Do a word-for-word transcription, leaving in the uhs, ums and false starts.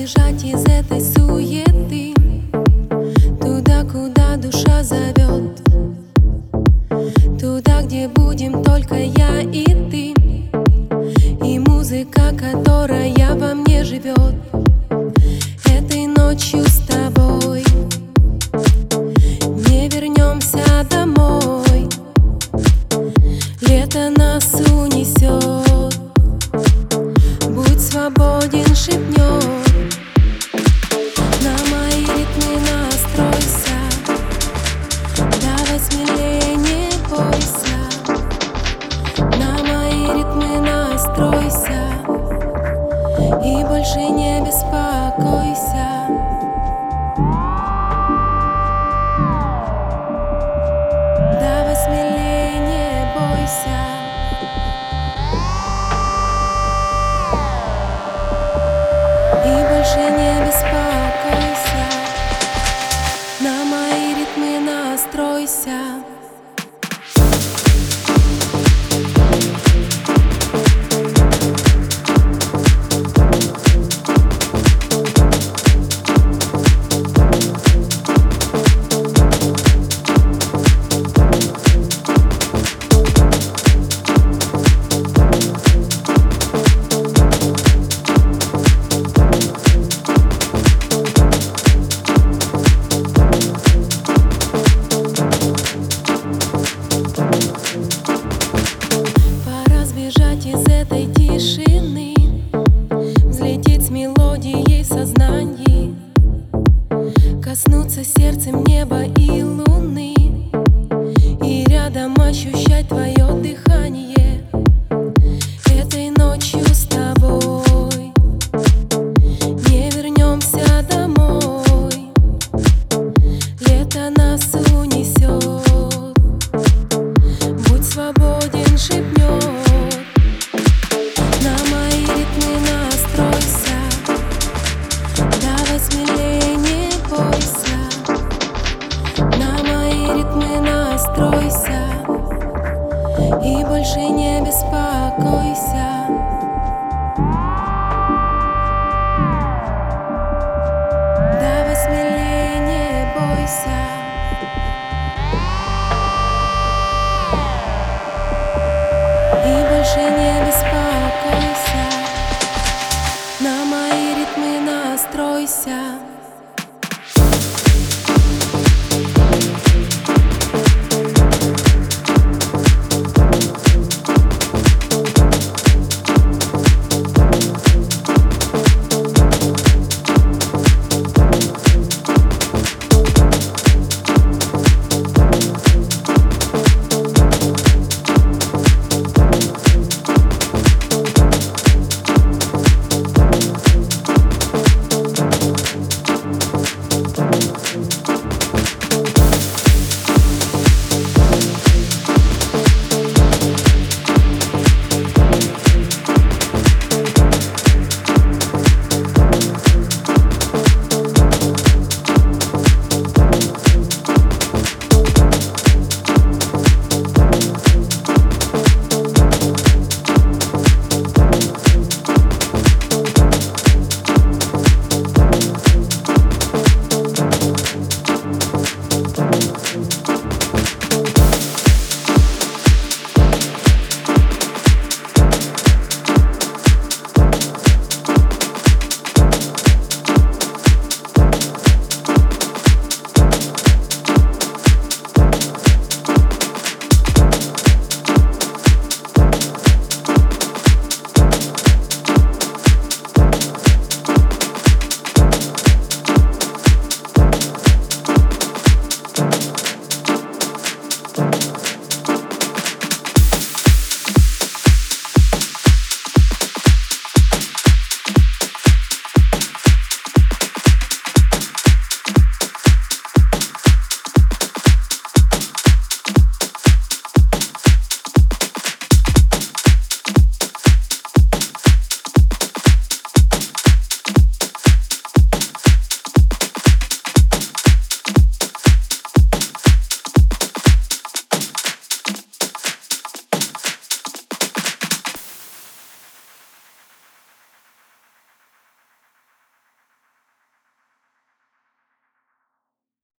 сбежать из этой суеты, туда, куда душа зовет, туда, где будем только я и ты, и музыка, которая во мне живет. Этой ночью с тобой не вернемся домой, лето нас унесет. Будь свободен, шепнет, на мои ритмы настройся, давай смелее, не бойся, на мои ритмы настройся и больше не беспокойся. Давай смелее, не бойся, и больше не беспокойся, на мои ритмы настройся. Из этой тиши